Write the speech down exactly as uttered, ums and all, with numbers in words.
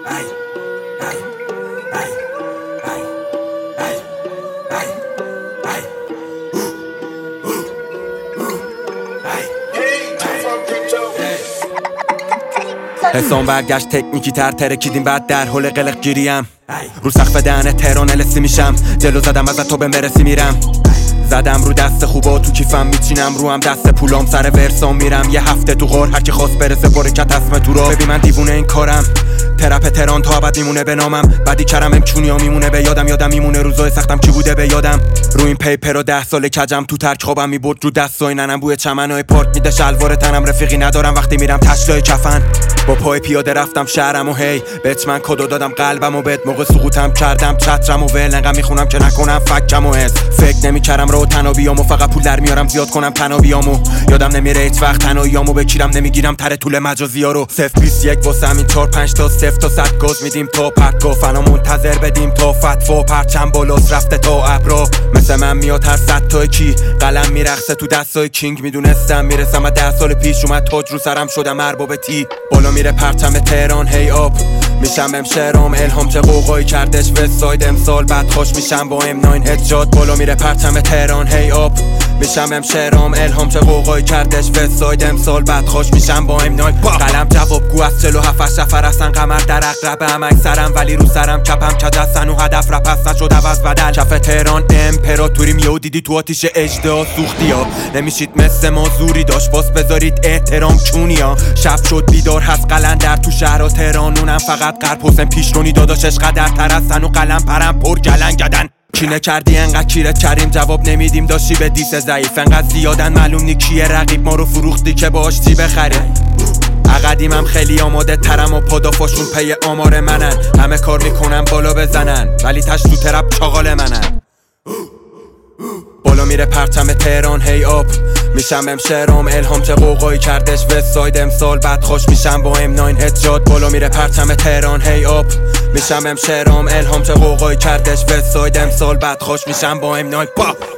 حسام برگشت تکنیکی تر ترکیدیم بعد در حال قلق گیریم رو سقف دهن تهران السی میشم جلو زدم ازت تو به مرسی میرم زدم رو دست خوبا تو کیفم میچینم رو هم دست پولام سر ورسام میرم یه هفته تو غار هرکی خواست برسه برکت اسم تو را ببین من دیوونه این کارم ترپ تهران تا ابد میمونه به نامم بعدی کرم امچونیا میمونه به یادم یادم میمونه روزای سختم چی بوده به یادم رو این پیپر و ده سال کجم تو ترک خوابم میبرد رو دستای ننم بوی چمنای پارک میده شلوار تنم رفیقی ندارم وقتی میرم تشلای کفن با پای پیاده رفتم شهرم و هی بهت من کدو دادم قلبم و بهت موقع سقوطم کردم چترم و ول انقدر میخونم که نکنم فکم و حس فکر نمیکردم رو تنابیامو فقط پول در میارم زیاد کنم تنابیامو یادم نمیره هیچ وقت تنهاییامو بکیرم نمیگیرم تر طول مجازیا رو صفر بیست یک واسه همین چهار پنج تا صفر تا صد گاز میدیم تا پرت گفتن و منتظر بدیم تا فتوا پرچم بالاست رفته تا ابرا مثل من میاد هر صد تا کی قلم میرقصه تو دستای کینگ میدونستم میرسم از ده سال پیش اومد تاج رو سرم شدم ارباب تی بالا میره پرچم تهران هی آپ میشم امشرام الهام چه قوقایی کردش وست ساید امسال بعد خوش میشم با ام نه هدشات بالا میره پرچم تهران هی آپ میشم امشرام الهام چه قوقایی کردش وست ساید امسال بعد خوش میشم با ام نه قلم جوابگو از چهل و هفت نفر هستن قمر در عقرب هم اکثرم ولی رو سرم کپم کج هستن و هدف رپ هست نشد عوض بدل کف تهران امپراتوریم یهو دیدی تو آتیش اژدها سوختی ها نمیشید مثل ما زوری داشت باس بذارید احترام چونیا شب شد بیدار هست قلندر تو شهر تهران اونم فقط قرب حسین پیشرونی داداشش قدر تر هستن و قلم پرم پر گلنگدن کینه کردی انقدر کیرت کریم جواب نمیدیم داشتی به دیس ضعیف انقدر زیادن معلوم نی کیه رقیب ما رو فروختی که باش چی بخریم عقدیمم خیلی آماده ترم و پادافاشون پی آمار منن همه کار میکنن بالا بزنن ولی تش تو ترپ چاقال منن بالا میره پرچم تهران هی آپ میشم امشرام الهام چه قوقایی کردش وست ساید امسال بعد خوش میشم با ام نه هدشات بالا میره پرچم تهران هی آپ میشم امشرام الهام چه قوقایی کردش وست ساید امسال بعد خوش میشم با ام نه با